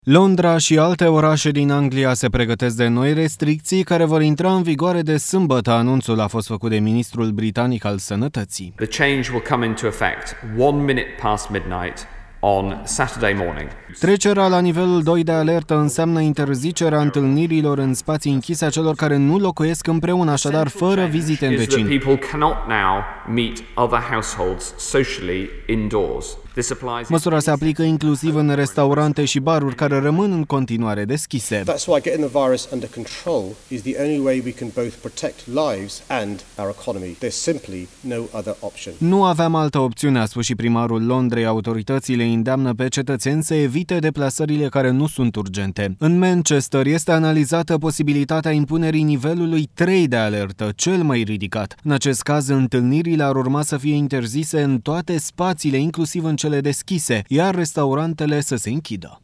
Londra și alte orașe din Anglia se pregătesc de noi restricții care vor intra în vigoare de sâmbătă. Anunțul a fost făcut de ministrul britanic al sănătății. The change will come into effect 1 minute past midnight on Saturday morning. Trecerea la nivelul 2 de alertă înseamnă interzicerea întâlnirilor în spații închise a celor care nu locuiesc împreună, așadar fără vizite în vecini. People cannot now meet other households socially indoors. Măsura se aplică inclusiv în restaurante și baruri care rămân în continuare deschise. That's why getting the virus under control is the only way we can both protect lives and our economy. There's simply no other option. Nu aveam altă opțiune, a spus și primarul Londrei. Autoritățile îndeamnă pe cetățeni să evite deplasările care nu sunt urgente. În Manchester este analizată posibilitatea impunerii nivelului 3 de alertă, cel mai ridicat. În acest caz, întâlnirile ar urma să fie interzise în toate spațiile, inclusiv în cele deschise, iar restaurantele să se închidă.